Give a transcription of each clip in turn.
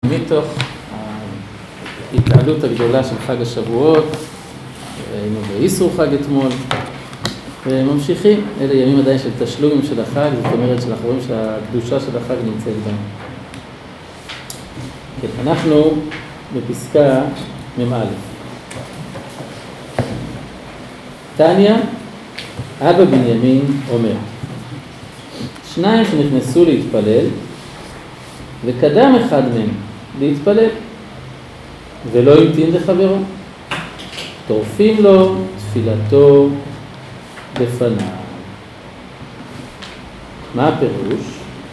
מתוך ההתעלות הגדולה של חג השבועות, היינו באיסור חג אתמול, וממשיכים, אלה ימים עדיין של תשלומים של החג, זאת אומרת שאנחנו רואים שהקדושה של החג נמצאת בנו. כן, אנחנו בפסקה מ"א. תניא, אבא בנימין אומר, שניים שנכנסו להתפלל, וקדם אחד מהם להתפלל, ולא המתין לחברו. טורפים לו תפילתו בפניו. מה הפירוש?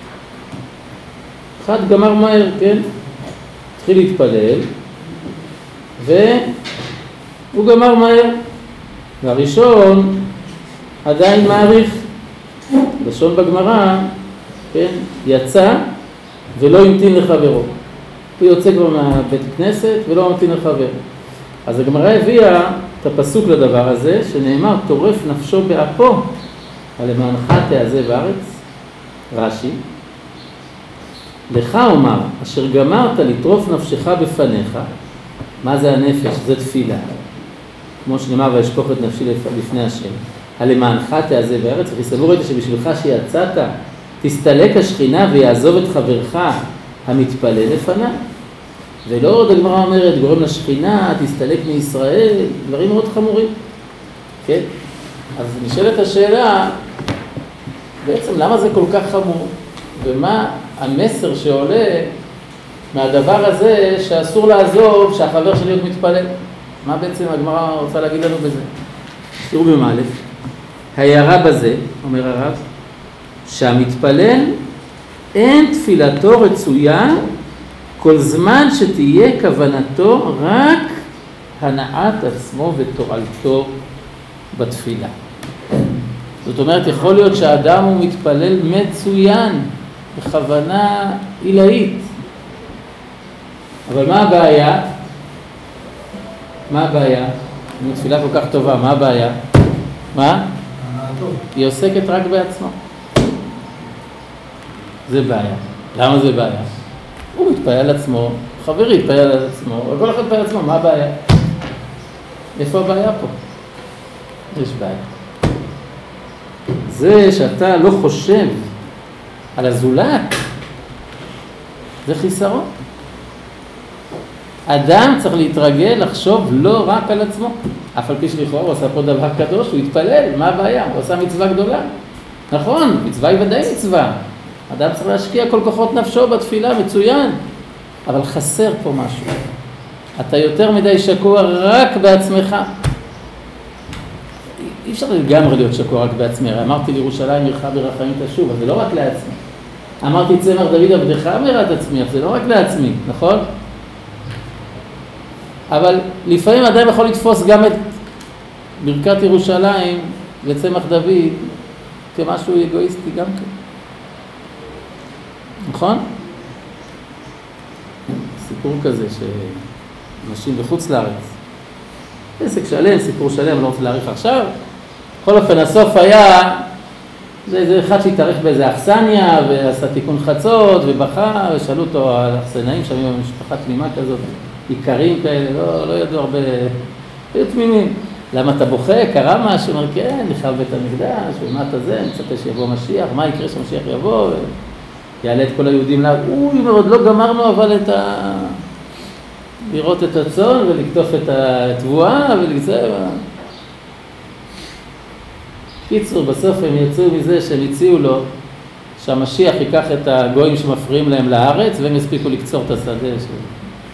אחד גמר מהר, כן? התחיל להתפלל, והוא גמר מהר. והראשון עדיין מעריך. לשון בגמרא, כן? יצא ולא המתין לחברו. הוא יוצא כבר מהבית כנסת ולא המתין לחברו. אז הגמרא הביאה את הפסוק לדבר הזה, שנאמר, טורף נפשו באפו, למענך תעזב בארץ, רש"י. לך אומר, אשר גמרת לטרוף נפשך בפניך, מה זה הנפש? זה תפילה. כמו שנאמר, וישפוך את נפשי לפני השם. למענך תעזב בארץ, וכי סבור ראיתי שבשבילך שיצאת, תסתלק השכינה ויעזוב את חברך המתפלל לפניו. ולא עוד הגמרא אומרת, גורם לשכינה, תסתלק מישראל, דברים מאוד חמורים. כן? אז נשאלת השאלה, בעצם למה זה כל כך חמור? ומה המסר שעולה מהדבר הזה שאסור לעזוב שהחבר שלי עוד מתפלל? מה בעצם הגמרא רוצה להגיד לנו בזה? תראו במא' ההערה בזה, אומר הרב, שהמתפלל אין תפילתו רצויה כל זמן שתהיה כוונתו רק הנעת עצמו ותועלתו בתפילה. זאת אומרת, יכול להיות שהאדם הוא מתפלל מצוין בכוונה עילאית. אבל מה הבעיה? מה הבעיה? אם תפילה כל כך טובה, מה הבעיה? מה? היא עוסקת רק בעצמו. זה בעיה. למה זה בעיה? הוא מתפלל על עצמו, חברי מתפלל על עצמו, כל אחד מתפלל על עצמו, מה הבעיה? איפה הבעיה פה? יש בעיה. זה שאתה לא חושב על הזולת, זה חיסרון. אדם צריך להתרגל לחשוב לא רק על עצמו. אף על פי שלכאורה הוא עשה פה דבר קדוש, הוא התפלל, מה הבעיה? הוא עשה מצווה גדולה. נכון, מצווה היא ודאי מצווה. אדם צריך להשקיע כל כוחות נפשו בתפילה, מצוין. אבל חסר פה משהו. אתה יותר מדי שקוע רק בעצמך. אי אפשר לגמרי להיות שקוע רק בעצמי. אמרתי לירושלים עירך ברחמים תשוב, אז זה לא רק לעצמי. אמרתי צמח דוד עבדך אמרת עצמי, זה לא רק לעצמי, נכון? אבל לפעמים אדם יכול לתפוס גם את ברכת ירושלים וצמח דוד כמשהו אגואיסטי גם כן. נכון? סיפור כזה שאנשים בחוץ לארץ. עסק שלם, סיפור שלם, לא רוצה להאריך עכשיו. בכל אופן, הסוף היה, זה אחד שהתארך באיזה אכסניה ועשה תיקון חצות ובכה ושאלו אותו על אכסנאים שם עם המשפחה תמימה כזאת. עיקרים כאלה, לא ידעו הרבה, היו תמימים. למה אתה בוכה? קרה משהו? אומר, כן, נחרב בית המקדש, ומה אתה זה? אני מצפה שיבוא משיח, מה יקרה שהמשיח יבוא? יעלה את כל היהודים לה, עוד לא גמרנו אבל לראות את הצאן ולקטוף את התבואה ולקצב. קיצור, בסוף הם יצאו מזה שהם הציעו לו שהמשיח ייקח את הגויים שמפריעים להם לארץ והם יספיקו לקצור את השדה שלו.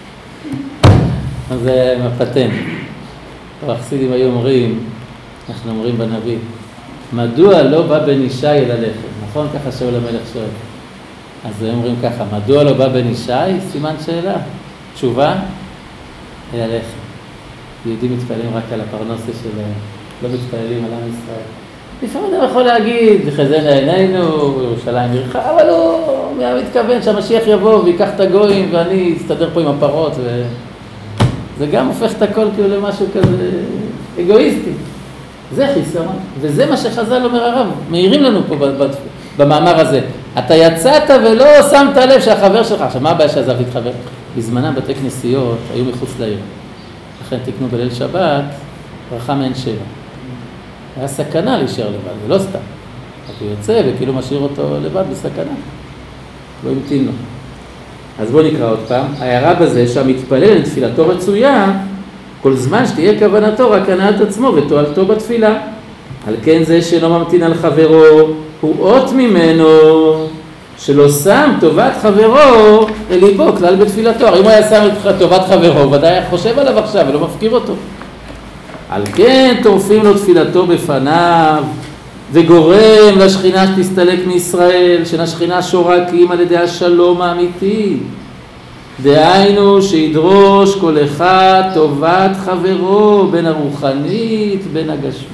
אז זה הפטנט. החסידים היו אומרים, אנחנו אומרים בנביא, מדוע לא בא בן ישי אל הלחם? נכון? ככה שאול המלך שואל. אז הם אומרים ככה, מדוע לא בא בן ישי? סימן שאלה. תשובה? אל הלחם. יהודים מתפעלים רק על הפרנסה שלהם, לא מתפעלים על עם ישראל. לפעמים אתה יכול להגיד, חזינה עינינו, ירושלים עירך, אבל הוא מתכוון שהמשיח יבוא ויקח את הגויים ואני אסתדר פה עם הפרות זה גם הופך את הכל כאילו למשהו כזה אגואיסטי. זה חיסרון, וזה מה שחז"ל אומר הרב, מעירים לנו פה במאמר הזה. אתה יצאת ולא שמת לב שהחבר שלך, עכשיו מה הבעיה שעזבתי את חבר? בזמנם בתי כנסיות היו מחוץ לעיר. לכן תקנו בליל שבת, ברכה מעין שבע. היה סכנה להישאר לבד, זה לא סתם. הוא יוצא וכאילו משאיר אותו לבד בסכנה. לא המתין לו. אז בואו נקרא עוד פעם. ההערה בזה שהמתפלל לתפילתו רצויה, כל זמן שתהיה כוונתו רק הנעת עצמו ותועלתו בתפילה. על כן זה שלא ממתין על חברו, הוא אות ממנו, שלא שם טובת חברו לליבו כלל בתפילתו. הרי אם הוא היה שם את טובת חברו, הוא ודאי היה חושב עליו עכשיו ולא מפקיר אותו. על כן טורפים לו תפילתו בפניו, וגורם לשכינה שתסתלק מישראל, שנשכינה שורקים על ידי השלום האמיתי. דהיינו שידרוש כל אחד טובת חברו, בין הרוחנית, בין הגשמית.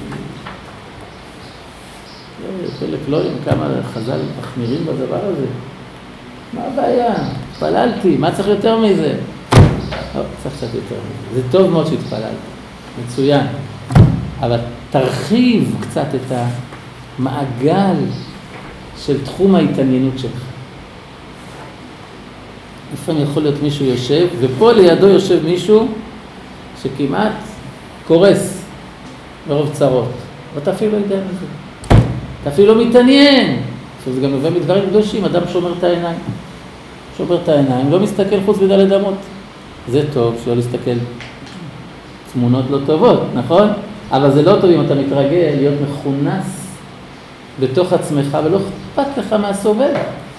חלק לא יודעים כמה חז"ל מחמירים בדבר הזה. מה הבעיה? התפללתי, מה צריך יותר מזה? לא, צריך קצת יותר מזה. זה טוב מאוד שהתפללתי, מצוין. אבל תרחיב קצת את המעגל של תחום ההתעניינות שלך. לפעמים יכול להיות מישהו יושב, ופה לידו יושב מישהו שכמעט קורס מרוב צרות. ואתה אפילו לא יודע מזה. אתה אפילו לא מתעניין. עכשיו זה גם נובע מדברים קדושים, אדם שומר את העיניים. שומר את העיניים, לא מסתכל חוץ בדלת אמות. זה טוב שלא להסתכל תמונות לא טובות, נכון? אבל זה לא טוב אם אתה מתרגל להיות מכונס בתוך עצמך ולא אכפת לך מהסובב.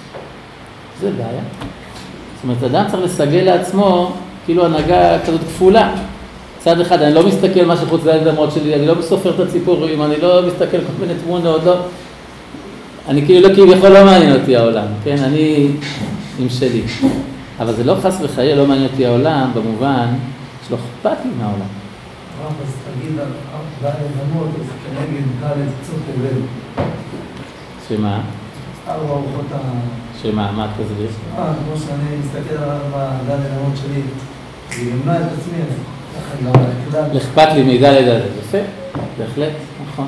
זה בעיה. זאת אומרת, אדם צריך לסגל לעצמו כאילו הנהגה כזאת כפולה. צד אחד, אני לא מסתכל מה שחוץ בדלת אמות שלי, אני לא סופר את הציפורים, אני לא מסתכל כל מיני תמונות, לא. אני כאילו לא כביכול לא מעניין אותי העולם, כן? אני עם שלי. אבל זה לא חס וחלילה לא מעניין אותי העולם במובן שלא אכפת לי מהעולם. אז תגיד על דלת אמות, אז כנגד דלת קצות תבל. שמה? ארבע ארוחות ה... שמה? מה את תסביר? כמו שאני מסתכל על דלת אמות שלי, זה ימנע את עצמי, אכפת לי מידע לדעת. יפה, בהחלט, נכון.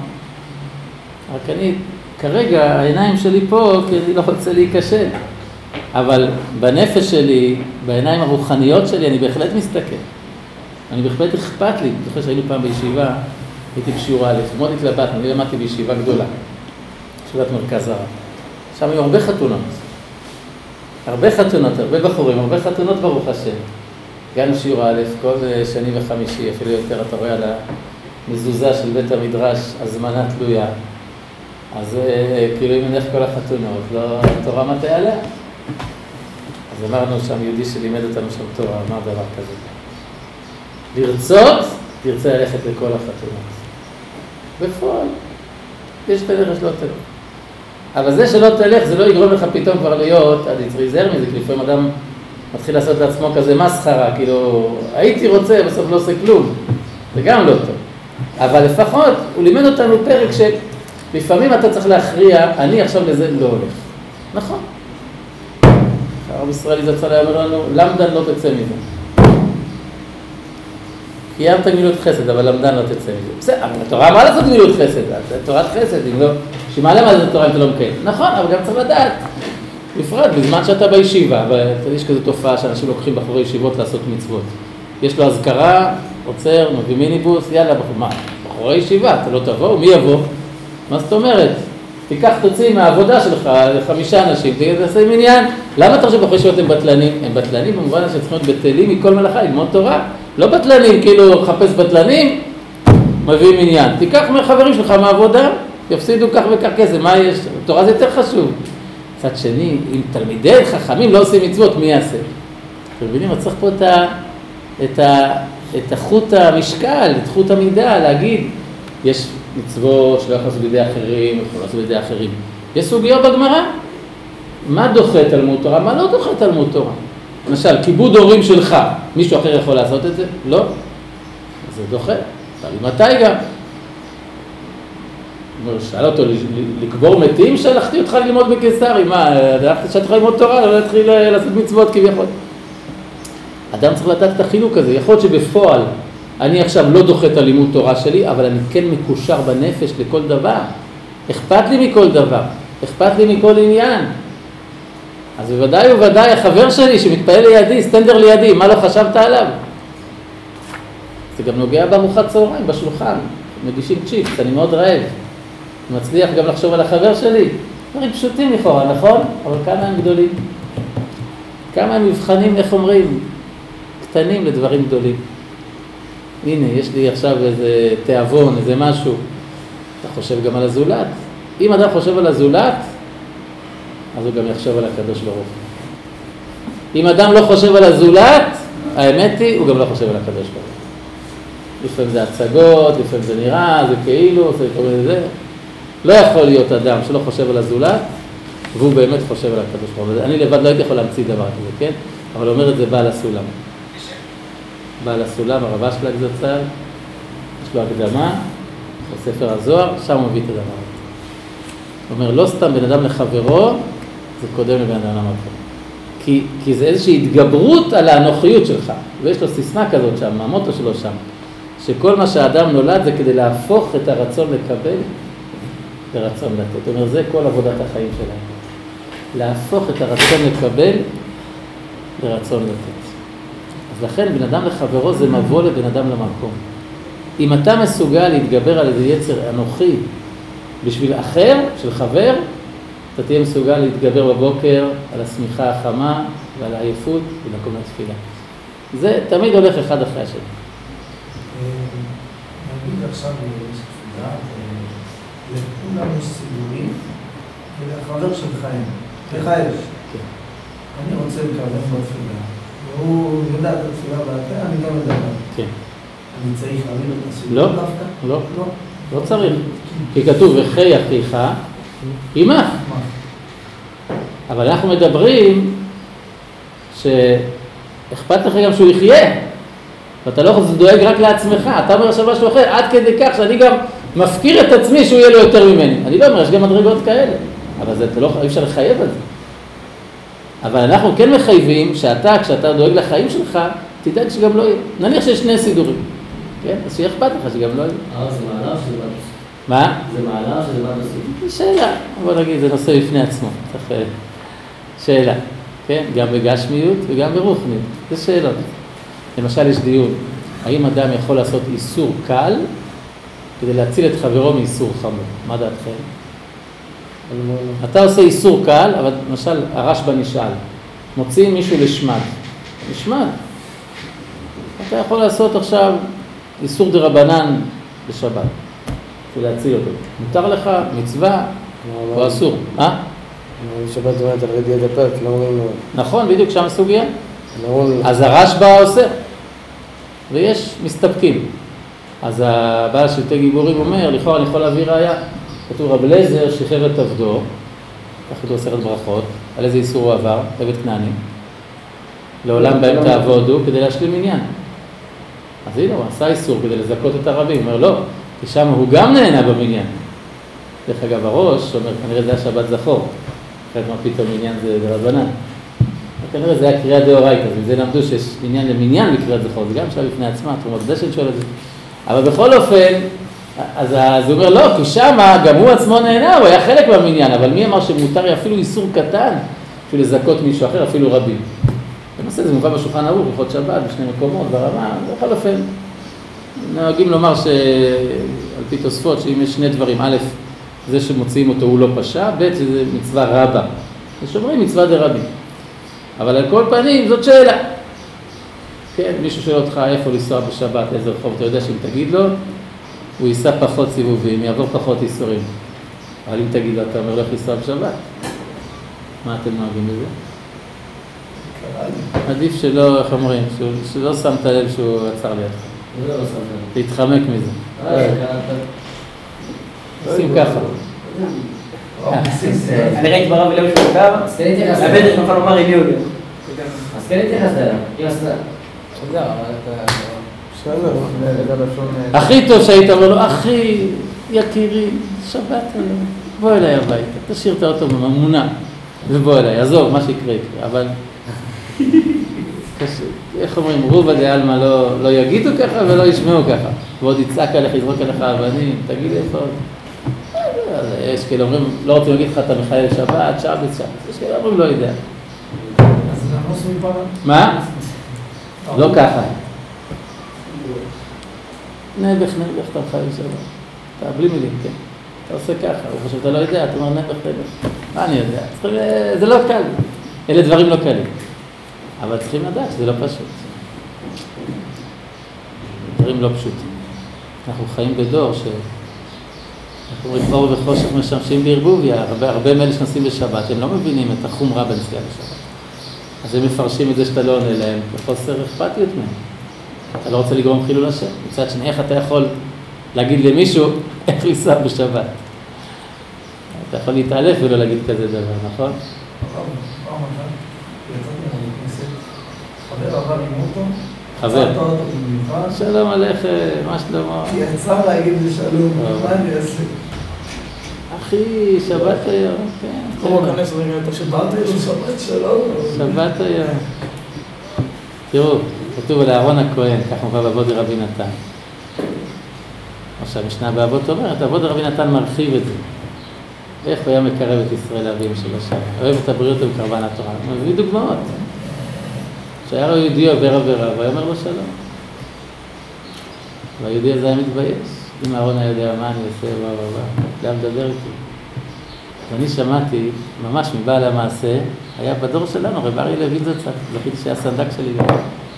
רק אני, כרגע העיניים שלי פה, כי אני לא רוצה להיכשל. אבל בנפש שלי, בעיניים הרוחניות שלי, אני בהחלט מסתכל. אני בהחלט אכפת לי. אני זוכר שהיינו פעם בישיבה, הייתי בשיעור א', מאוד התלבטנו, אני למדתי בישיבה גדולה, ישיבת מרכז הרב. שם היו הרבה חתונות. הרבה חתונות, הרבה בחורים, הרבה חתונות ברוך השם. הגענו שיעור א', כל שני וחמישי, אפילו יותר, אתה רואה על המזוזה של בית המדרש, הזמנה תלויה. אז כאילו אם נלך כל החתונות, לא תורה מתי עליה. אז אמרנו שם יהודי שלימד אותנו שם תורה, אמר דבר כזה. לרצות, תרצה ללכת לכל החתונות. בפועל, יש תלך, שלא תלך. אבל זה שלא תלך, זה לא יגרום לך פתאום כבר להיות, עד יצריזר מזה, כי לפעמים אדם מתחיל לעשות לעצמו כזה מסחרה, כאילו, הייתי רוצה, בסוף לא עושה כלום. זה גם לא טוב. אבל לפחות, הוא לימד אותנו פרק שלפעמים אתה צריך להכריע, אני עכשיו לזה לא הולך. נכון. הרב ישראלי זצ"ל אומר לנו, למדן לא תצא מזה. קיימת גמילות חסד, אבל למדן לא תצא מזה. בסדר, אבל התורה מה לעשות גמילות חסד? זה תורת חסד, אם לא... שמעלה מה זה תורה אם אתה לא מקיים. נכון, אבל גם צריך לדעת. בפרט, בזמן שאתה בישיבה, יש כזו תופעה שאנשים לוקחים בחורי ישיבות לעשות מצוות. יש לו הזכרה, עוצר, מביא מיניבוס, יאללה, מה? בחורי ישיבה, אתה לא תבוא, מי יבוא? מה זאת אומרת? תיקח, תוציא מהעבודה שלך 5 אנשים, תעשה מניין. למה אתה חושב בחורי ישיבות הם בטלנים? הם בטלנים במובן שהם צריכים להיות בטלים מכל מלאכה, ללמוד תורה. לא בטלנים, כאילו חפש בטלנים, מביא מניין. תיקח מהחברים שלך מהעבודה, יפסידו כך וכך כסף, מה יש? תורה זה יותר חשוב. מצד שני, אם תלמידי חכמים לא עושים מצוות, מי יעשה? אתם מבינים, אתה צריך פה את החוט המשקל, את חוט המידה, להגיד, יש מצוות שלא יכול לעשות בידי אחרים, יכול לעשות בידי אחרים. יש סוגיות בגמרא. מה דוחה תלמוד תורה? מה לא דוחה תלמוד תורה? למשל, כיבוד הורים שלך, מישהו אחר יכול לעשות את זה? לא. אז זה דוחה. תלוי מתי גם. שאל אותו, לקבור מתים? שלחתי אותך ללמוד בקיסרי. מה, הלכתי שאתה יכול ללמוד תורה, לא להתחיל לעשות מצוות כביכול. אדם צריך לדעת את החילוק הזה. יכול להיות שבפועל אני עכשיו לא דוחה את הלימוד תורה שלי, אבל אני כן מקושר בנפש לכל דבר. אכפת לי מכל דבר. אכפת לי מכל עניין. אז בוודאי ובוודאי החבר שלי שמתפעל לידי, סטנדר לידי, מה לא חשבת עליו? זה גם נוגע בארוחת צהריים, בשולחן, מגישים צ'יפס, אני מאוד רעב. אני מצליח גם לחשוב על החבר שלי. דברים פשוטים לכאורה, נכון? אבל כמה הם גדולים? כמה הם מבחנים, איך אומרים? קטנים לדברים גדולים. הנה, יש לי עכשיו איזה תיאבון, איזה משהו. אתה חושב גם על הזולת. אם אדם חושב על הזולת, אז הוא גם יחשוב על הקדוש ברוך הוא. אם אדם לא חושב על הזולת, האמת היא, הוא גם לא חושב על הקדוש ברוך הוא. לפעמים זה הצגות, לפעמים זה נראה, זה כאילו, זה כל מיני זה. לא יכול להיות אדם שלא חושב על הזולת, והוא באמת חושב על הקדוש ברוך הוא. אני לבד לא הייתי יכול להמציא דבר כזה, כן? אבל אומר את זה בעל הסולם. בעל הסולם, הרב אשלג זצ"ל, יש לו הקדמה, בספר הזוהר, שם הוא מביא את הדבר הזה. הוא אומר, לא סתם בן אדם לחברו, זה קודם לבן אדם למקום. כי זה איזושהי התגברות על האנוכיות שלך, ויש לו סיסמה כזאת שם, המוטו שלו שם, שכל מה שהאדם נולד זה כדי להפוך את הרצון לקבל לרצון לתת. הוא אומר, זה כל עבודת החיים שלהם. להפוך את הרצון לקבל לרצון לתת. אז לכן בן אדם לחברו זה מבוא לבן אדם למקום. אם אתה מסוגל להתגבר על איזה יצר אנוכי בשביל אחר, של חבר, אתה תהיה מסוגל להתגבר בבוקר על השמיכה החמה ועל העייפות במקום התפילה. זה תמיד הולך אחד אחרי השני. נגיד עכשיו יש תפילה, לכולם יש סידורים, ולחבר שלך אין. לך יש. אני רוצה לקבל בתפילה. והוא יודע את התפילה בעתה, אני גם יודע. כן. אני צריך להבין את הסידור לא, דווקא? לא, לא צריך. כי כתוב, וחי אחיך עמך. אבל אנחנו מדברים שאכפת לך גם שהוא יחיה. ואתה לא דואג רק לעצמך. אתה אומר עכשיו משהו אחר, עד כדי כך שאני גם מפקיר את עצמי שהוא יהיה לו יותר ממני. אני לא אומר, יש גם מדרגות כאלה. אבל זה לא, אי אפשר לחייב על זה. אבל אנחנו כן מחייבים שאתה, כשאתה דואג לחיים שלך, תדאג שגם לא יהיה. נניח שיש שני סידורים. כן? אז שיהיה אכפת לך שגם לא יהיה. זה מעלה או שזה בא תוסיף? מה? זה מעלה או שזה בא תוסיף? שאלה. בוא נגיד, זה נושא בפני עצמו. צריך שאלה. כן? גם בגשמיות וגם ברוחניות. זה שאלות. למשל, יש דיון. האם אדם יכול לעשות איסור קל כדי להציל את חברו מאיסור חמור? מה דעתכם? אתה עושה איסור קל, אבל למשל הרשב"א נשאל, מוציאים מישהו לשמד. לשמד. אתה יכול לעשות עכשיו איסור דרבנן בשבת, ולהציל אותו. מותר לך מצווה או אסור. בשבת אומרת על רדיעת הפרק, לא אומרים לו. נכון, בדיוק שם סוגיה. אז הרשב"א עושה, ויש מסתפקים. אז הבעל שלטי גיבורים אומר, לכאורה אני יכול להביא ראיה. כתוב רב אליעזר שחרר את עבדו, כך כתוב עשרת ברכות, על איזה איסור הוא עבר, עבד כנעני. לעולם בהם תעבודו כדי להשלים עניין. אז הנה, הוא עשה איסור כדי לזכות את הרבים. הוא אומר, לא, כי שם הוא גם נהנה במניין. דרך אגב, הראש אומר, כנראה זה היה שבת זכור. אחרת מה פתאום עניין זה רבנן. כנראה זה היה קריאה דאורייתא, אז מזה למדו שיש עניין למניין בקריאת זכור. זה גם שאלה בפני עצמה, תרומות דשן שואל את זה. אבל בכל אופן, אז הוא אומר, לא, כי שמה גם הוא עצמו נהנה, הוא היה חלק במניין, אבל מי אמר שמותר אפילו איסור קטן, אפילו לזכות מישהו אחר, אפילו רבים. בנושא זה מובא בשולחן ערוך, הלכות שבת, בשני מקומות, ברמה, בכל אופן, נוהגים לומר שעל פי תוספות, שאם יש שני דברים, א', זה שמוציאים אותו הוא לא פשע, ב', שזה מצווה רבה. ושומרים מצווה דרבים. אבל על כל פנים, זאת שאלה. כן, מישהו שואל אותך איפה לנסוע בשבת, איזה רחוב, אתה יודע שאם תגיד לו, הוא ייסע פחות סיבובים, יעבור פחות איסורים. אבל אם תגיד לו, אתה אומר, לך לנסוע בשבת. מה אתם נוהגים בזה? עדיף שלא, איך אומרים, שלא שמת לב שהוא עצר לידך. זה לא שמת לב. להתחמק מזה. עושים ככה. אני ראיתי ברב אליהו שהוא קר, אז כן התייחסת. הבטח נוכל לומר עם יהודי. אז כן התייחסת אליו. אם עשתה. הכי טוב שהיית אומר לו, אחי, יקירי, שבת היום, בוא אליי הביתה, תשאיר את האוטו בממונה, ובוא אליי, עזוב, מה שיקרה יקרה, אבל איך אומרים, רובה דעלמא לא יגידו ככה ולא ישמעו ככה, ועוד יצעק עליך, יזרוק עליך אבנים, תגיד איפה עוד. יש כאלה אומרים, לא רוצים להגיד לך, אתה מחלל שבת, שבת, יש כאלה אומרים, לא יודע. עמוס מפעם? מה? לא ככה. נעבך, אתה חייב שלו. אתה בלי מילים, כן. אתה עושה ככה, הוא חושב, אתה לא יודע, אתה אומר נעבך. מה אני יודע? זה לא קל. אלה דברים לא קלים. אבל צריכים לדעת שזה לא פשוט. דברים לא פשוטים. אנחנו חיים בדור אנחנו אומרים אור וחושך משמשים בערבוביה, הרבה מאלה שנוסעים בשבת, הם לא מבינים את החומרה בנסיעה בשבת. אז הם מפרשים את זה שאתה לא עונה להם, בחוסר אכפתיות מהם. אתה לא רוצה לגרום חילול השם. מצד שני, איך אתה יכול להגיד למישהו איך לנסוע בשבת? אתה יכול להתעלף ולא להגיד כזה דבר, נכון? פעם אחת, יצאתי מהכנסת, חבר עבר עם אוטו, חבר. עצרת אותו במיוחד, שלום עליכם, מה שלמה? יצא להגיד לי שלום, מה אני אעשה? אחי, שבת היום, כן. כמו כנס רגע את השבת. אמרתי לו שבת שלום. שבת היום. תראו, כתוב על אהרון הכהן, כך מובא באבות דרבי נתן. עכשיו, משנה באבות אומרת, אבות דרבי נתן מרחיב את זה. איך הוא היה מקרב את ישראל לאביהם של השם. אוהב את הבריאות ובקרבן התורה. הוא מביא דוגמאות. שהיה לו יהודי עובר עבירה, והוא אומר לו שלום. והיהודי הזה היה מתבייש. אם אהרון היה יודע מה אני עושה, היה מדבר איתי. ואני שמעתי, ממש מבעל המעשה, היה בדור שלנו, רב אריה לוין זצ"ל, זכיתי שהיה סנדק שלי גם.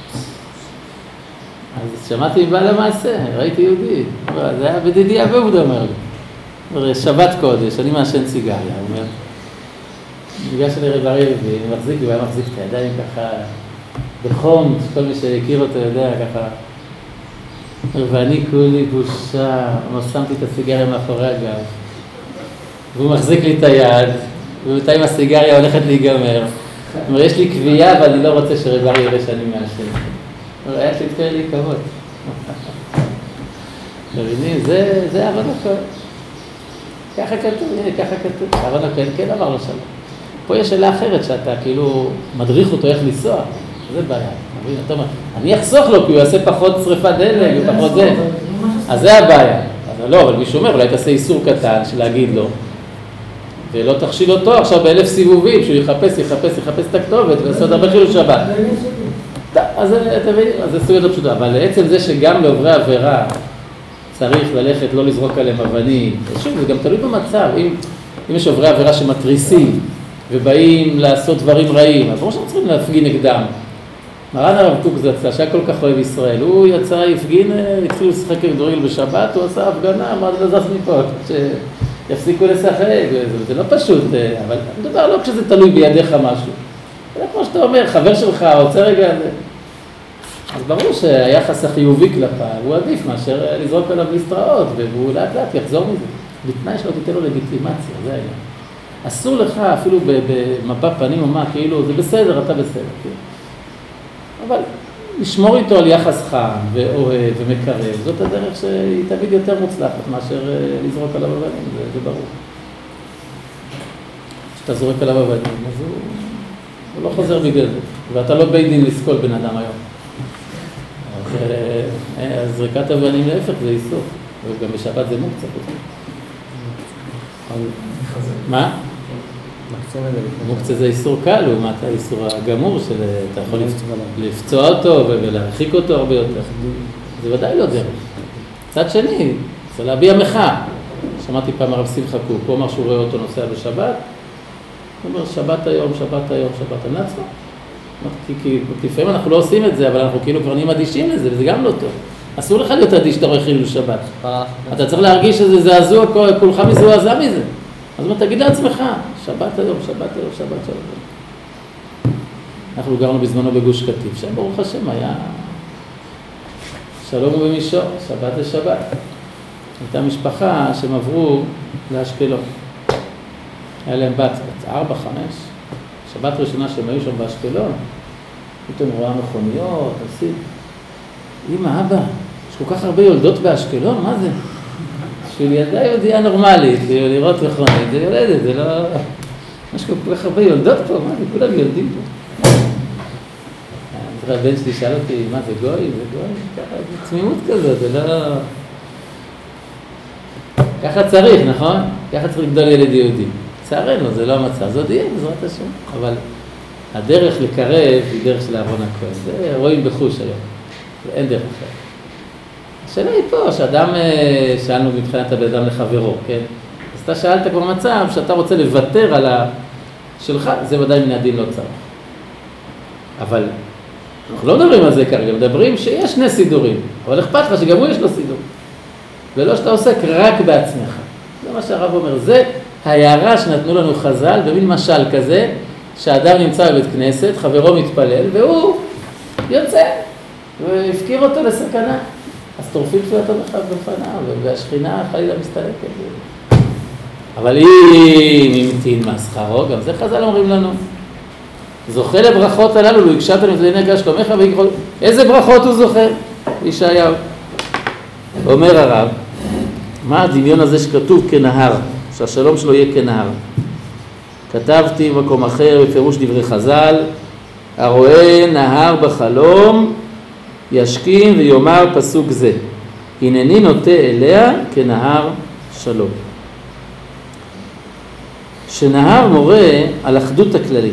אז שמעתי מבעל המעשה, ראיתי יהודי. זה היה בדידי אבוד, אומר לי. שבת קודש, אני מעשן סיגריה, הוא אומר. ניגש אלי רב אריה לוין, הוא היה מחזיק את הידיים ככה, בחום, כל מי שהכיר אותו יודע ככה. ואני כולי בושה, שמתי את הסיגריה מאחורי הגב. והוא מחזיק לי את היד, ובינתיים הסיגריה הולכת להיגמר. הוא אומר, יש לי קביעה, אבל אני לא רוצה שרב אריה יראה שאני מעשן. הוא אומר, היה שתקרא לי כבוד. מבינים, זה אהרון הכהן. ככה כתוב, הנה, ככה כתוב. אהרון הכהן כן אמר לו שלום. פה יש שאלה אחרת שאתה כאילו מדריך אותו איך לנסוע. זה בעיה. אתה אומר, אני אחסוך לו כי הוא יעשה פחות שריפת דלק ופחות זה. אז זה הבעיה. לא, אבל מישהו אומר, אולי תעשה איסור קטן של להגיד לו. ולא תכשיל אותו עכשיו ב1000 סיבובים, שהוא יחפש את הכתובת ולעשות הרבה חילול שבת. אז זה סוגיה לא פשוטה. אבל לעצם זה שגם לעוברי עבירה צריך ללכת, לא לזרוק עליהם אבנים. שוב, זה גם תלוי במצב. אם יש עוברי עבירה שמתריסים ובאים לעשות דברים רעים, אז ברור שאנחנו צריכים להפגין נגדם. מרן הרב קוק זצ"ל, שהיה כל כך אוהב ישראל, הוא יצא, הפגין, התחילו לשחק כדורגל בשבת, הוא עשה הפגנה, אמר, לא זז מפה, שיפסיקו לשחק, זה לא פשוט, אבל מדבר לא כשזה תלוי בידיך משהו. זה כמו שאתה אומר, חבר שלך רוצה רגע, אז ברור שהיחס החיובי כלפיו הוא עדיף מאשר לזרוק עליו להסתראות, והוא לאט לאט יחזור מזה. בתנאי שלא תיתן לו לגיטימציה, זה היה. אסור לך אפילו במפה פנים או מה, כאילו זה בסדר, אתה בסדר. אבל לשמור איתו על יחס חם ואוהב ומקרב, זאת הדרך שהיא תמיד יותר מוצלחת מאשר לזרוק עליו אבנים, זה ברור. כשאתה זורק עליו אבנים, אז הוא לא חוזר בגלל זה, ואתה לא בית דין לסקול בן אדם היום. אז זריקת אבנים להפך זה איסור, וגם בשבת זה מוקצה. מה? מוקצה זה איסור קל, לעומת האיסור הגמור שאתה יכול לפצוע אותו ולהרחיק אותו הרבה יותר. זה ודאי לא דרך. צד שני, זה להביע מחאה. שמעתי פעם הרב שמחה קוק, הוא אמר שהוא רואה אותו נוסע בשבת, הוא אומר שבת היום, אני לעצמו. כי לפעמים אנחנו לא עושים את זה, אבל אנחנו כאילו כבר נהיים אדישים לזה, וזה גם לא טוב. אסור לך להיות אדיש שאתה רואה חילול שבת. אתה צריך להרגיש שזה זעזוע, כולך מזועזע מזה. אז מה תגיד לעצמך, שבת היום. אנחנו גרנו בזמנו בגוש קטיף, שם ברוך השם היה שלום ובמישור, שבת זה שבת. הייתה משפחה שהם עברו לאשקלון. היה להם בת 4-5, שבת ראשונה שהם היו שם באשקלון, פתאום רואה מכוניות, עושים. אמא, אבא, יש כל כך הרבה יולדות באשקלון, מה זה? בשביל ילדה יהודיה נורמלית, לראות מכונית, זה יולדת, זה לא... יש כל כך הרבה יולדות פה, מה זה? כולם יולדים פה. הבן שלי שאל אותי, מה זה גוי? זה גוי? ככה, זה תמימות כזאת, זה לא... ככה צריך, נכון? ככה צריך לגדול ילד יהודי. צערנו, זה לא המצב, זה עוד יהיה בעזרת השם. אבל הדרך לקרב היא דרך של אהרון הכהן. זה רואים בחוש היום. אין דרך אחרת. השאלה היא פה, שאדם, שאלנו מבחינת הבן אדם לחברו, כן? אז אתה שאלת כבר מצב שאתה רוצה לוותר על שלך, זה ודאי מן הדין לא צריך. אבל אנחנו לא מדברים על זה כרגע, מדברים שיש שני סידורים, אבל אכפת לך שגם הוא יש לו סידור. ולא שאתה עוסק רק בעצמך. זה מה שהרב אומר, זה ההערה שנתנו לנו חז"ל, במין משל כזה, שהאדם נמצא בבית כנסת, חברו מתפלל, והוא יוצא, והפקיר אותו לסכנה. אז טורפים תפילתו בפניו, והשכינה חלילה מסתלקת. אבל אם המתין מהשכרו, גם זה חז"ל אומרים לנו. זוכה לברכות הללו, לו הקשבת מזלעיני גש שלומך ויקרול. איזה ברכות הוא זוכה? ישעיהו. אומר הרב, מה הדמיון הזה שכתוב כנהר, שהשלום שלו יהיה כנהר? כתבתי במקום אחר בפירוש דברי חז"ל, הרואה נהר בחלום, ישכים ויאמר פסוק זה, הנני נוטה אליה כנהר שלום. שנהר מורה על אחדות הכללית,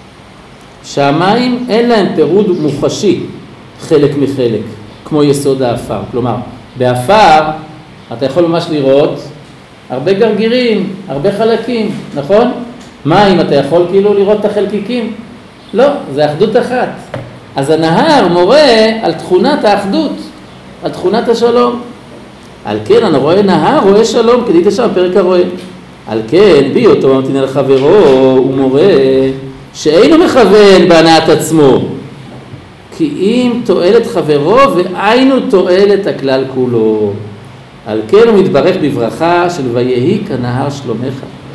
שהמים אין להם פירוד מוחשי חלק מחלק, כמו יסוד האפר. כלומר, באפר אתה יכול ממש לראות הרבה גרגירים, הרבה חלקים, נכון? מים אתה יכול כאילו לראות את החלקיקים? לא, זה אחדות אחת. אז הנהר מורה על תכונת האחדות, על תכונת השלום. על כן, אני רואה נהר, רואה שלום, כדאית שם פרק הרואה. על כן, בי אותו ממתין על חברו, הוא מורה שאינו מכוון בהנאת עצמו, כי אם תועלת חברו ואינו תועלת הכלל כולו. על כן הוא מתברך בברכה של ויהי כנהר שלומך,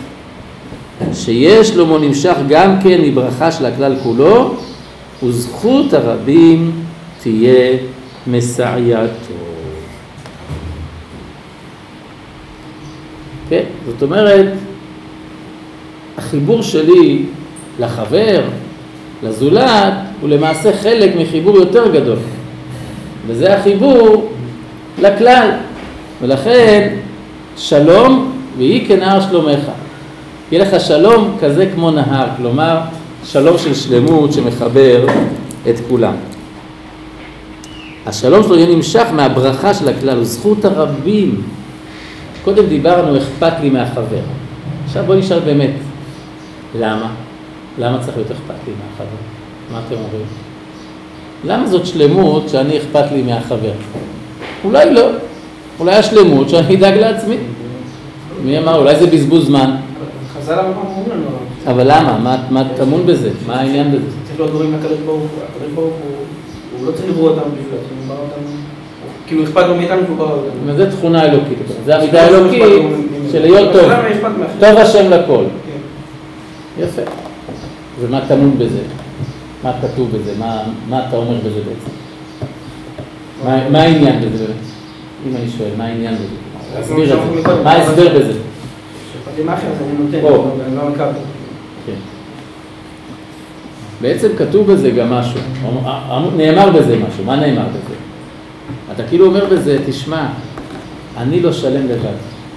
שיש שלמה נמשך גם כן מברכה של הכלל כולו, וזכות הרבים תהיה מסעייתו. כן, זאת אומרת, החיבור שלי לחבר, לזולת, הוא למעשה חלק מחיבור יותר גדול. וזה החיבור לכלל. ולכן, שלום ויהי כנהר שלומך. יהיה לך שלום כזה כמו נהר, כלומר, שלום של שלמות שמחבר את כולם. השלום שלו יהיה נמשך מהברכה של הכלל, וזכות הרבים. קודם דיברנו, אכפת לי מהחבר. עכשיו בוא נשאל באמת, למה? למה צריך להיות אכפת לי מהחבר? מה אתם אומרים? למה זאת שלמות שאני אכפת לי מהחבר? אולי לא. אולי השלמות שאני אדאג לעצמי. מי אמר? אולי זה בזבוז זמן. חז"ל אמרו לנו. אבל למה? מה טמון בזה? מה העניין בזה? צריך להיות דברים לקדוש ברוך הוא. הקדוש ברוך הוא לא צריך לברוא אותם בשביל, הוא ברא אותם, כאילו אכפת לו מאיתנו שהוא ברא אותם. זה תכונה אלוקית. זה המידה האלוקית של להיות טוב. טוב השם לכל. יפה. ומה טמון בזה? מה כתוב בזה? מה אתה אומר בזה בעצם? מה העניין בזה באמת? אם אני שואל, מה העניין בזה? תסביר את זה. מה ההסבר בזה? שפתי מאחר, אז אני נותן, אני לא מקבל. כן. בעצם כתוב בזה גם משהו, נאמר בזה משהו. מה נאמר בזה? אתה כאילו אומר בזה, תשמע, אני לא שלם לבד.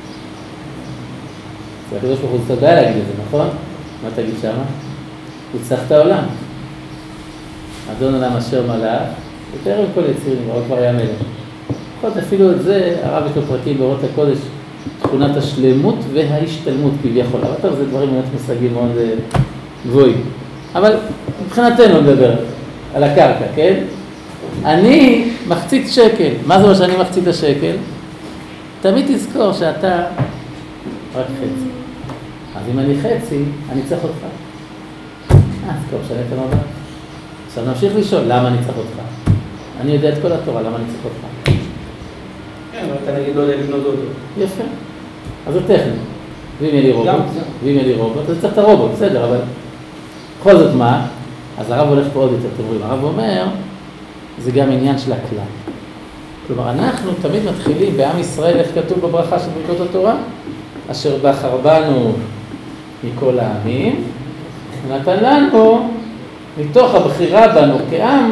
זה הקדוש ברוך הוא, אתה יודע להגיד את זה, נכון? מה תגיד שמה? הוא צריך את העולם. אדון עולם אשר מלך, יותר מכל יצירים, אבל כבר היה מלך. לפחות אפילו את זה, הרב יש לו פרקים באורות הקודש, תכונת השלמות וההשתלמות כביכול. אבל טוב, זה דברים באמת מושגים מאוד גבוהים. אבל מבחינתנו נדבר על הקרקע, כן? אני מחצית שקל. מה זה מה שאני מחצית השקל? תמיד תזכור שאתה רק חצי. אז אם אני חצי, אני צריך אותך. תזכור, שנה את המבט. עכשיו נמשיך לשאול, למה אני צריך אותך? אני יודע את כל התורה, למה אני צריך אותך? כן, אבל אתה נגיד לא יודע לבנות אותו. יפה. אז זה טכני. ואם יהיה לי רובוט, אז צריך את הרובוט, בסדר, אבל בכל זאת מה? אז הרב הולך פה עוד יותר, אתם רואים. הרב אומר, זה גם עניין של הכלל. כלומר, אנחנו תמיד מתחילים בעם ישראל, איך כתוב בברכה של ברכות התורה? אשר בחר בנו מכל העמים, ונתן לנו, מתוך הבחירה בנו כעם,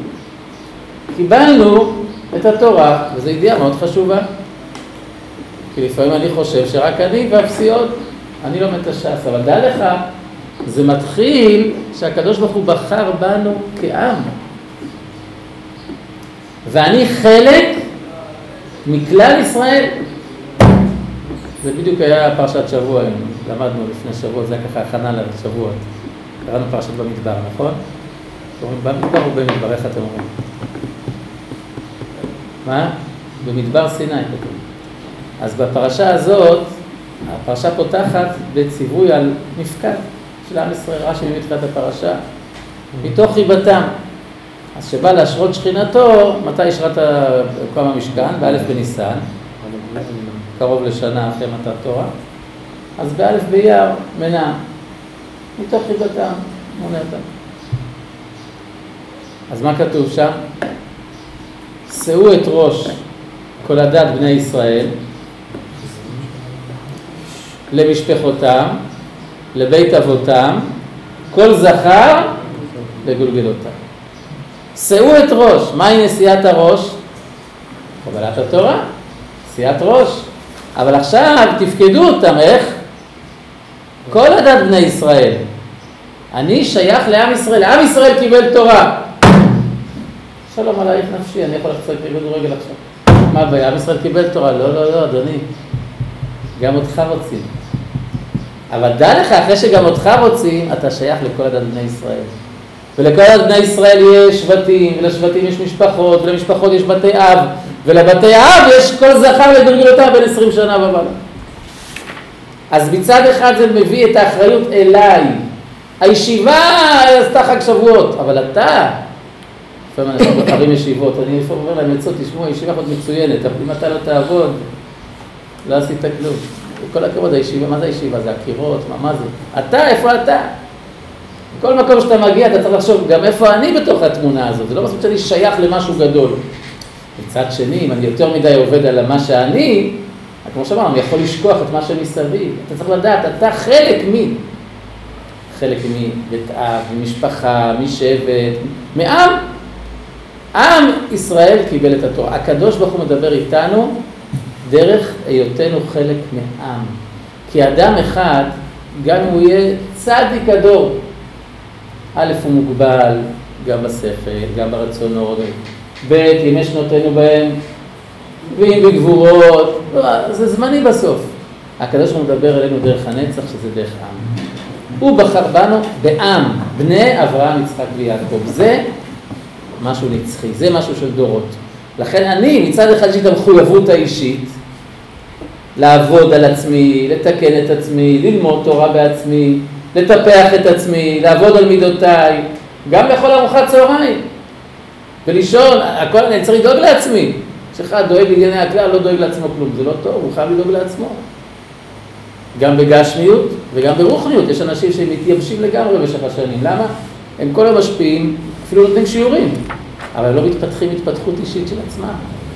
קיבלנו את התורה, וזו ידיעה מאוד חשובה. כי לפעמים אני חושב שרק אני ואפסיות, אני לא מתשס, אבל דע לך זה מתחיל שהקדוש ברוך הוא בחר בנו כעם. ואני חלק מכלל ישראל. זה בדיוק היה פרשת שבוע, למדנו לפני שבוע, זה היה ככה הכנה לשבוע. קראנו פרשת במדבר, נכון? אומרים, במדבר או במדבר, איך אתם אומרים? מה? במדבר סיני כתוב. אז בפרשה הזאת, הפרשה פותחת בציווי על מפקד של עם ישראל, רש"י מביא תחילת הפרשה, מתוך חיבתם. אז שבא להשרות שכינתו, מתי השרת קום המשכן? באלף בניסן, קרוב לשנה אחרי מתן תורה. אז באלף באייר מנה, מתוך חיבתם, מונה אותם. אז מה כתוב שם? שאו את ראש כל עדת בני ישראל למשפחותם, לבית אבותם, כל זכר לגולגלותם. שאו את ראש. מהי נשיאת הראש? קבלת התורה, נשיאת ראש. אבל עכשיו תפקדו אותם, איך? כל עדת בני ישראל. אני שייך לעם ישראל, עם ישראל קיבל תורה. שלום עלייך נפשי, אני יכול לחצות רגל עכשיו. מה הבעיה? עם ישראל קיבל תורה? לא, אדוני. גם אותך רוצים. אבל דע לך, אחרי שגם אותך רוצים, אתה שייך לכל עדת בני ישראל. ולכל עדת בני ישראל יש שבטים, ולשבטים יש משפחות, ולמשפחות יש בתי אב, ולבתי אב יש כל זכר לגולגלותיו בין 20 שנה ומעלה. אז מצד אחד זה מביא את האחריות אליי. הישיבה עשתה חג שבועות, אבל אתה, לפעמים אנשים בחרים ישיבות, אני לפעמים אומר להם, יצאות, תשמעו, הישיבה עוד מצוינת, אבל אם אתה לא תעבוד, לא עשית כלום. כל הכבוד, הישיבה, מה זה הישיבה? זה הקירות, מה זה? אתה, איפה אתה? בכל מקום שאתה מגיע, אתה צריך לחשוב גם איפה אני בתוך התמונה הזאת. זה לא מספיק שאני שייך למשהו גדול. מצד שני, אם אני יותר מדי עובד על מה שאני, כמו שאמרנו, אני יכול לשכוח את מה שמסביב. אתה צריך לדעת, אתה חלק חלק מבית אב, ממשפחה, משבט, מעם. עם ישראל קיבל את התורה. הקדוש ברוך הוא מדבר איתנו דרך היותנו חלק מעם. כי אדם אחד, גם אם הוא יהיה צדיק הדור, א' הוא מוגבל, גם בשכל, גם ברצונות, ב' אם יש נותנו בהם, ואם בגבורות, זה זמני בסוף. הקדוש ברוך הוא מדבר אלינו דרך הנצח, שזה דרך עם. הוא בחר בנו בעם, בני אברהם, יצחק ויעקב. זה משהו נצחי, זה משהו של דורות. לכן אני, מצד אחד יש לי את המחויבות האישית, לעבוד על עצמי, לתקן את עצמי, ללמוד תורה בעצמי, לטפח את עצמי, לעבוד על מידותיי, גם לאכול ארוחת צהריים, ולישון, הכל אני צריך לדאוג לעצמי. שאחד דואג לענייני הכלל, לא דואג לעצמו כלום, זה לא טוב, הוא חייב לדאוג לעצמו. גם בגשמיות וגם ברוחניות, יש אנשים שהם מתייבשים לגמרי במשך השנים. למה? הם כל המשפיעים, אפילו נותנים שיעורים, אבל לא מתפתחים התפתחות אישית של עצמם.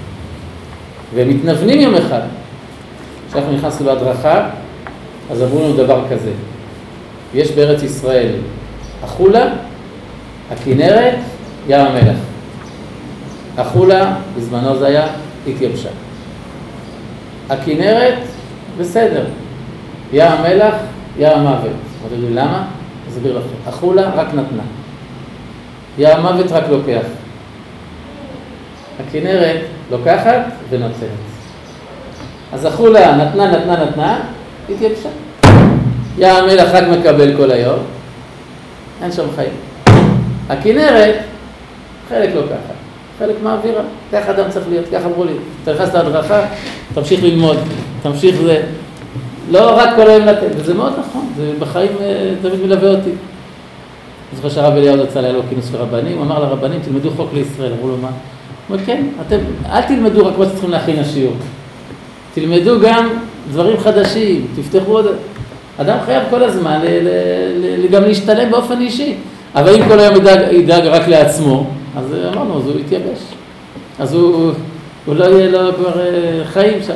והם מתנוונים יום אחד. כשאנחנו נכנסנו להדרכה, אז אמרו לנו דבר כזה. יש בארץ ישראל החולה, הכנרת, ים המלח. החולה, בזמנו זה היה, התייבשה. הכנרת, בסדר. ים המלח, ים המוות. אמרתי לי, למה? אסביר לכם. החולה רק נתנה. ים המוות רק לוקח. הכנרת לוקחת ונותנת. אז החולה נתנה, התייבשה. ים המלח רק מקבל כל היום, אין שם חיים. הכנרת, חלק לוקחת, חלק מעבירה. כך אדם צריך להיות, כך אמרו לי. אתה נכנס להדרכה, תמשיך ללמוד, תמשיך זה. לא רק כל היום לתת, וזה מאוד נכון, זה בחיים תמיד מלווה אותי. אני זוכר שהרב אליהו יצא לו כינוס לרבנים, הוא אמר לרבנים, תלמדו חוק לישראל. אמרו לו מה? הוא אומר, כן, אתם אל תלמדו רק מה שצריכים להכין לשיעור. תלמדו גם דברים חדשים, תפתחו עוד... אדם חייב כל הזמן גם להשתלם באופן אישי. אבל אם כל היום ידאג רק לעצמו, אז אמרנו, אז הוא יתייבש. אז הוא לא יהיה לו כבר חיים שם.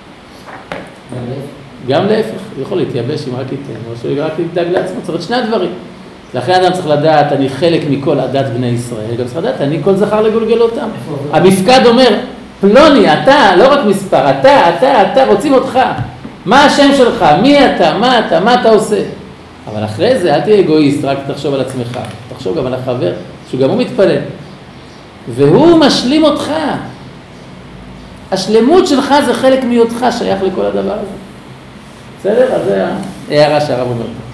גם להפך, הוא יכול להתייבש אם רק ייתן, או שהוא רק ידאג לעצמו, צריך את שני הדברים. לכן אדם צריך לדעת, אני חלק מכל עדת בני ישראל, גם צריך לדעת, אני כל זכר לגולגלותם. המפקד אומר, פלוני, אתה, לא רק מספר, אתה, רוצים אותך. מה השם שלך? מי אתה? מה אתה עושה? אבל אחרי זה, אל תהיה אגואיסט, רק תחשוב על עצמך. תחשוב גם על החבר, שגם הוא מתפלל. והוא משלים אותך. השלמות שלך זה חלק מהיותך, שייך לכל הדבר הזה. בסדר? אז זה הערה שהרב אומר פה.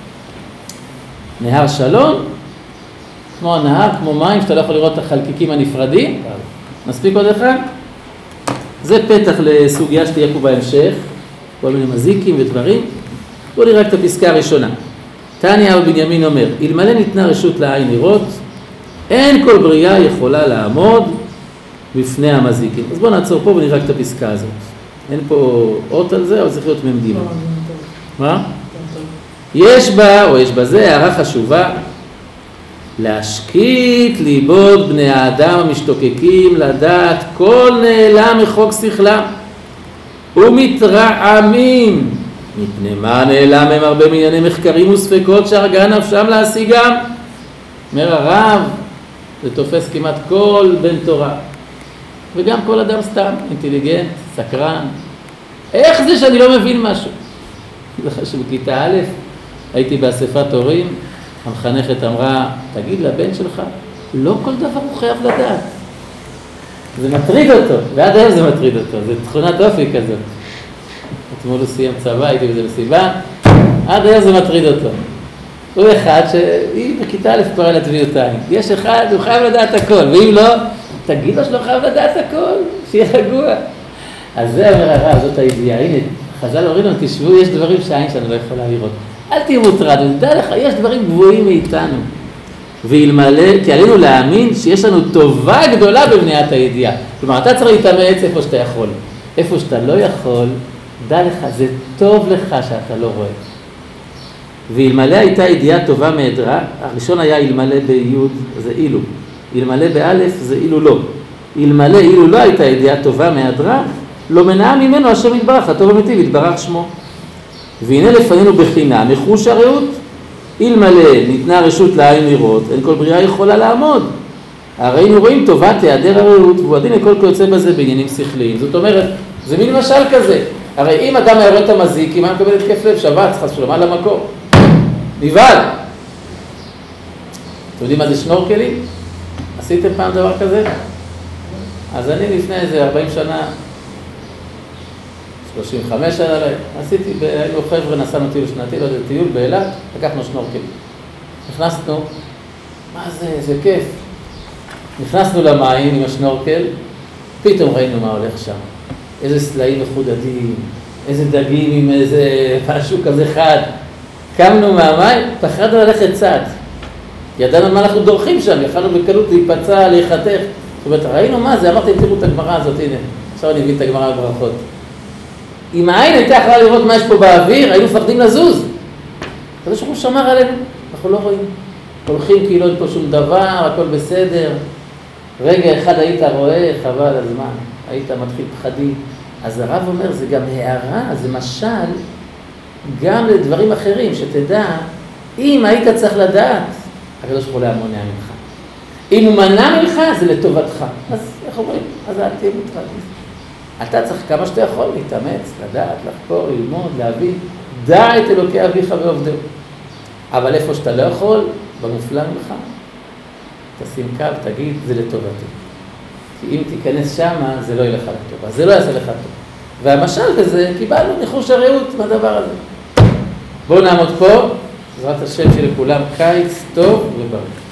נהר שלום, כמו הנהר, כמו מים, שאתה לא יכול לראות את החלקיקים הנפרדים. מספיק עוד אחד? זה פתח לסוגיה שתהיה פה בהמשך, כל מיני מזיקים ודברים. בואו נראה את הפסקה הראשונה. תניא בנימין אומר, אלמלא ניתנה רשות לעין לראות, אין כל בריאה יכולה לעמוד בפני המזיקים. אז בואו נעצור פה ונראה את הפסקה הזאת. אין פה אות על זה, אבל צריך להיות ממדים. מה? יש בה, או יש בזה, הערה חשובה, להשקיט ליבות בני האדם המשתוקקים לדעת כל נעלם מחוק שכלם ומתרעמים מפני מה נעלם הם הרבה מענייני מחקרים וספקות שהרגה נפשם להשיגם. אומר הרב, זה תופס כמעט כל בן תורה וגם כל אדם סתם, אינטליגנט, סקרן. איך זה שאני לא מבין משהו? שבכיתה א' הייתי באספת הורים, המחנכת אמרה, תגיד לבן שלך, לא כל דבר הוא חייב לדעת. זה מטריד אותו, ועד היום זה מטריד אותו, זה תכונת אופי כזאת. אתמול הוא סיים צבא, הייתי בזה בסיבה, עד היום זה מטריד אותו. הוא אחד שהיא בכיתה א' כבר על התביעותיים. יש אחד, הוא חייב לדעת הכל, ואם לא, תגיד לו שלא חייב לדעת הכל, שיהיה רגוע. אז זה אומר הרב, זאת הידיעה. הנה, חז"ל אומרים לנו, תשבו, יש דברים שהעין שלנו לא יכולה לראות. אל תהיה מוטרד, ודע לך, יש דברים גבוהים מאיתנו. ואלמלא, כי עלינו להאמין שיש לנו טובה גדולה בבניית הידיעה. כלומר, אתה צריך להתאמץ איפה שאתה יכול. איפה שאתה לא יכול, דע לך, זה טוב לך שאתה לא רואה. ואלמלא הייתה ידיעה טובה מהדרה, הראשון היה אלמלא ביוד, זה אילו. אלמלא באלף, זה אילו לא. אלמלא אילו לא הייתה ידיעה טובה מהדרה, לא מנעה ממנו השם יתברך, הטוב המטיב, יתברך שמו. והנה לפנינו בחינה, מחוש הרעות, אלמלא ניתנה רשות לעין לראות, אין כל בריאה יכולה לעמוד. הרי היינו רואים טובת היעדר הרעות, והוא הדין לכל כיוצא בזה בעניינים שכליים. זאת אומרת, זה מין משל כזה. הרי אם אדם היה רואה את המזיק, אם היה מקבל התקף לב, שבת, חס ושלום, על המקום. נבהל. אתם יודעים מה זה שנורקלים? עשיתם פעם דבר כזה? אז אני לפני איזה 40 שנה, 35 שנה, עשיתי, היינו חבר'ה, נסענו טיול שנתי, לא יודע, טיול באילת, לקחנו שנורקלים. נכנסנו, מה זה, איזה כיף. נכנסנו למים עם השנורקל, פתאום ראינו מה הולך שם. איזה סלעים מחודדים, איזה דגים עם איזה משהו כזה חד. קמנו מהמים, פחדנו ללכת צד. ידענו מה אנחנו דורכים שם, יכלנו בקלות להיפצע, להיחתך. זאת אומרת, ראינו מה זה, אמרתי, תראו את הגמרא הזאת, הנה, עכשיו אני מבין את הגמרא בברכות. אם העין הייתה יכולה לראות מה יש פה באוויר, היינו מפחדים לזוז. כזה שהוא שמר עלינו, אנחנו לא רואים. הולכים כאילו אין פה שום דבר, הכל בסדר. רגע אחד היית רואה, חבל הזמן, היית מתחיל פחדים. אז הרב אומר, זה גם הערה, זה משל, גם לדברים אחרים, שתדע, אם היית צריך לדעת, הקדוש ברוך הוא לא היה מונע ממך. אם הוא מנע ממך, זה לטובתך. אז איך אומרים? אז אל תהיה מוטרד. אתה צריך כמה שאתה יכול להתאמץ, לדעת, לחקור, ללמוד, להבין. דע את אלוקי אביך ועובדהו. אבל איפה שאתה לא יכול, במופלא ממך, תשים קו, תגיד, זה לטובתי. כי אם תיכנס שמה, זה לא ילך לטובה. זה לא יעשה לך טוב. והמשל בזה, קיבלנו ניחוש הרעות מהדבר הזה. בואו נעמוד פה, בעזרת השם שלכולם קיץ טוב ובריא.